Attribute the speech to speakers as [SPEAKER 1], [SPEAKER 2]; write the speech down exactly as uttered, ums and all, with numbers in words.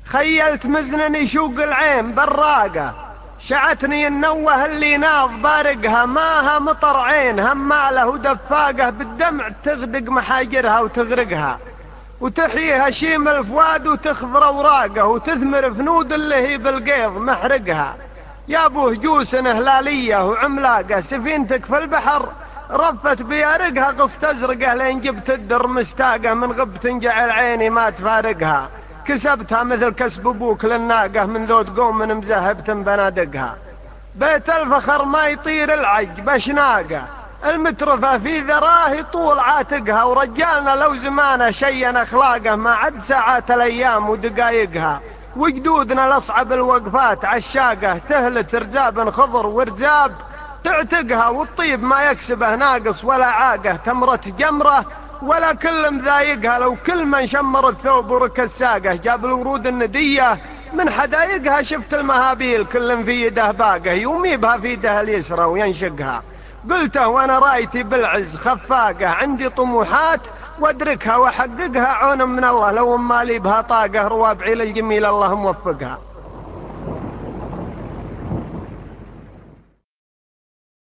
[SPEAKER 1] خيلت مزن يشوق العين براقة، شعتني النوه اللي ناض بارقها، ماها مطر عين هماله ودفاقه، بالدمع تغدق محاجرها وتغرقها، وتحييها شيم الفؤاد وتخضر اوراقه، وتثمر فنود اللي هي بالقيض محرقها. يا ابو هجوس هلاليه وعملاقه، سفينتك في البحر رفت بيارقها، قصت ازرقه لين جبت الدر مستاقه، من غبت جعل عيني ما تفارقها، كسبتها مثل كسب ابوك للناقه، من ذود قوم من مزهبت بنادقها. بيت الفخر ما يطير العج بشناقه، المترفة في ذراه طول عاتقها، ورجالنا لو زمانه شين اخلاقه، ما عد ساعات الايام ودقايقها، وجدودنا الاصعب الوقفات عشاقه، تهلت رزاب خضر ورزاب تعتقها، والطيب ما يكسبه ناقص ولا عاقه، تمرة جمره ولا كل مذايقها، لو كل من شمر الثوب ورك الساقه، جاب الورود النديه من حدايقها، شفت المهابيل كل في يده باقه، يومي بها في يده اليسرى وينشقها. قلته وانا رايتي بالعز خفاقه، عندي طموحات وادركها واحققها، عون من الله لو ما لي بها طاقه، روابعي للجميل الله موفقها.